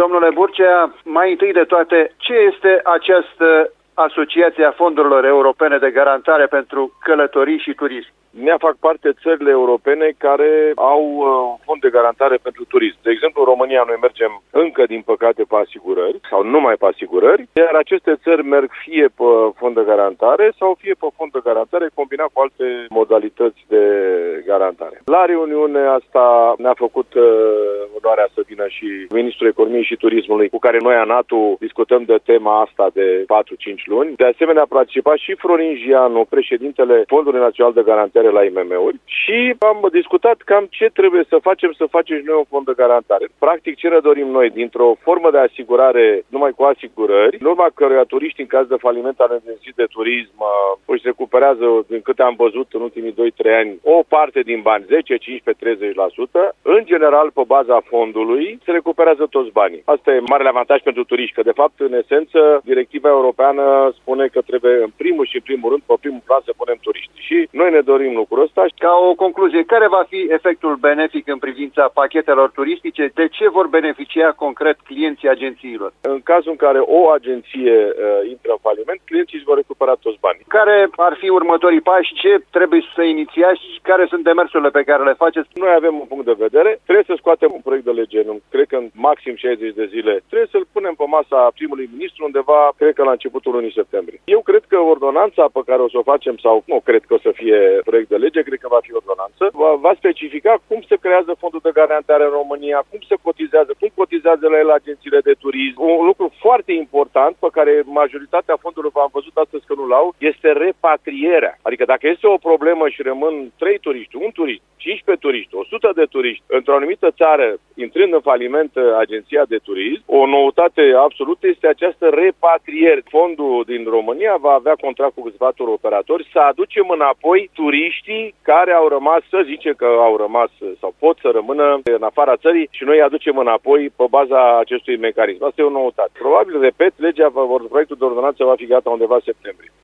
Domnule Burcea, mai întâi de toate, ce este această Asociația Fondurilor Europene de Garantare pentru Călătorii și Turism? Ne fac parte țările europene care au fond de garantare pentru turism. De exemplu, în România noi mergem încă, din păcate, pe asigurări sau numai pe asigurări, iar aceste țări merg fie pe fond de garantare sau fie pe fond de garantare combinat cu alte modalități de garantare. La reuniune asta ne-a făcut onoarea să vină și Ministrul Economiei și Turismului, cu care noi, ANATU, discutăm de tema asta de 4-5 luni. De asemenea, a participat și Florin Gianu, președintele Fondului Național de Garantare la IMM-uri, și am discutat cam ce trebuie să facem și noi un fond de garantare. Practic, ce ne dorim noi? Dintr-o formă de asigurare numai cu asigurări, în urma căruia turiștii în caz de faliment al agenției de turism își recuperează, din câte am văzut în ultimii 2-3 ani, o parte din bani, 10, 15, 30%. În general, pe baza fondului, se recuperează toți banii. Asta e marele avantaj pentru turiști, că de fapt, în esență, directiva europeană spune că trebuie în primul rând, pe primul plan, să punem turiști. Și noi ne dorim lucrul ăsta. Ca o concluzie, care va fi efectul benefic în privința pachetelor turistice? De ce vor beneficia concret clienții agențiilor? În cazul în care o agenție intră în faliment, clienții își vor recupera toți banii. Care ar fi următorii pași? Ce trebuie să inițiați? Care sunt demersurile pe care le faceți? Noi avem un punct de vedere. Trebuie să scoatem un proiect de lege, cred că în maxim 60 de zile. Trebuie să-l punem pe masa primului ministru undeva, cred că la începutul lunii septembrie. Eu cred că ordonanța pe care o să o facem, sau nu cred că o să fie proiect de lege, cred că va fi ordonanță, va specifica cum se creează fondul de garantare în România, cum se cotizează, cum cotizează la el agențiile de turism. Un lucru foarte important pe care majoritatea fondurilor, v-am văzut astăzi că nu l-au, este repatrierea. Adică dacă este o problemă și rămân 3 turiști, 1 turist, 15 turiști, 100 de turiști într-o anumită țară, intrând în faliment agenția de turism, o noutate absolută este această repatriere. Fondul din România va avea contract cu câțiva operatori să aducem înapoi turiștii care au rămas, să zicem că au rămas sau pot să rămână în afara țării și noi îi aducem înapoi pe baza acestui mecanism. Asta e o noutate. Probabil, repet, proiectul de ordonanță va fi gata undeva în septembrie.